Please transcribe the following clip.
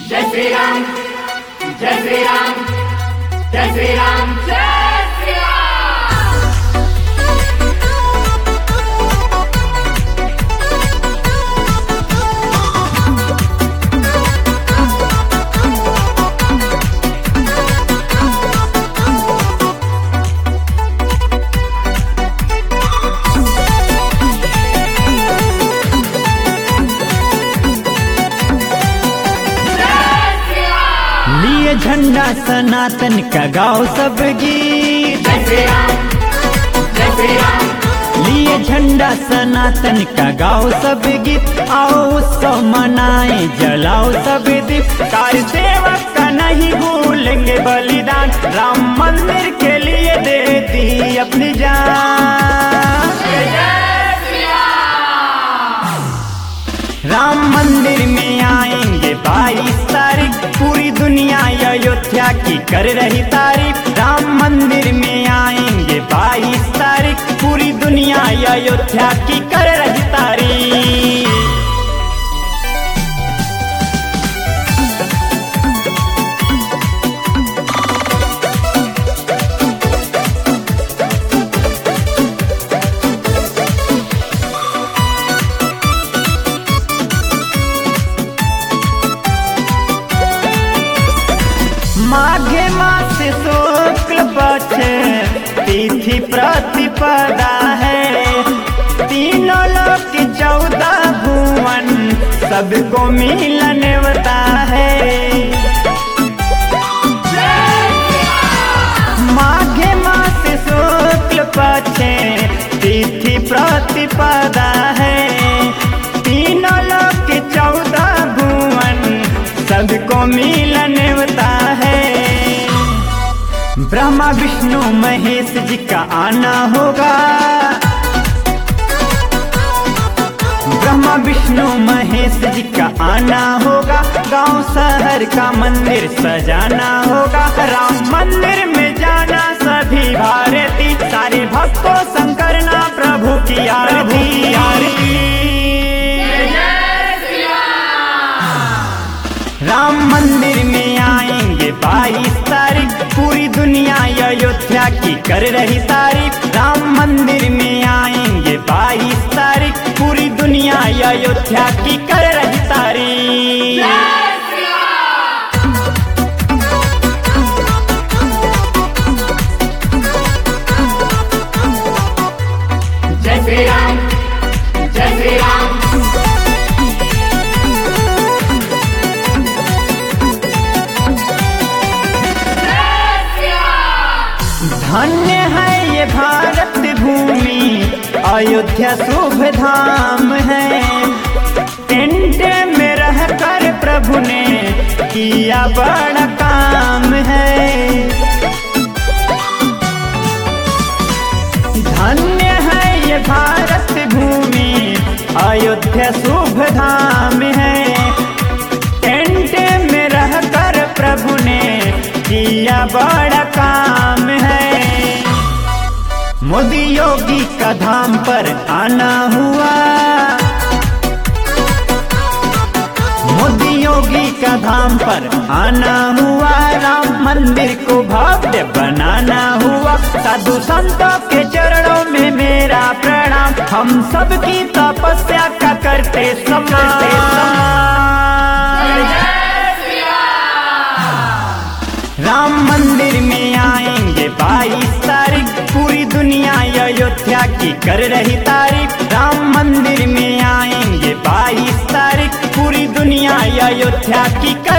जय श्री राम, जय श्री राम, जय श्री राम, जय श्री राम। लिए झंडा सनातन का गाओ सब गीत। जय श्री राम, जय श्री राम, लिए झंडा सनातन का गाओ सब गीत। आओ उत्सव मनाए जलाओ सब दीप। कार सेवक का नहीं भूलेंगे बलिदान। राम मंदिर के लिए दे दी अपनी जान। राम मंदिर में आएंगे 22 तारीख। पूरी दुनिया अयोध्या की कर रही तारीफ। राम मंदिर में आएंगे 22 तारीख। पूरी दुनिया अयोध्या की कर रही तारीफ। माघे मास शुक्ल पक्ष तिथि प्रतिपदा है। तीनों लोक 14 भुवन सबको मिलन होता है। माघे मास शुक्ल पक्ष तिथि प्रतिपदा है। तीनों लोक 14 भुवन सबको मिलन होता है। ब्रह्मा विष्णु महेश जी का आना होगा। ब्रह्मा विष्णु महेश जी का आना होगा। गांव शहर का मंदिर सजाना होगा। राम मंदिर में जाना सभी भारती। सारे भक्तों संग करना प्रभु की आरती। राम मंदिर में आएंगे 22 तारीख। पूरी दुनिया अयोध्या की कर रही तारीफ। राम मंदिर में आएंगे 22 तारीख। पूरी दुनिया अयोध्या की कर रही तारीफ। जय श्री राम, जय श्री राम, धन्य है ये भारत भूमि। अयोध्या शुभ धाम है। टेंट में रहकर प्रभु ने किया बड़ा काम है। धन्य है ये भारत भूमि। अयोध्या शुभ धाम है। टेंट में रहकर प्रभु ने किया बड़ा काम है। मोदी योगी का धाम पर आना हुआ। मोदी योगी का धाम पर आना हुआ। राम मंदिर को भव्य बनाना हुआ। साधु संतों के चरणों में मेरा प्रणाम। हम सबकी तपस्या का करते राम मंदिर में आएंगे 22 तारीख। पूरी दुनिया अयोध्या की कर रही तारीफ। राम मंदिर में आएंगे 22 तारीख। पूरी दुनिया अयोध्या की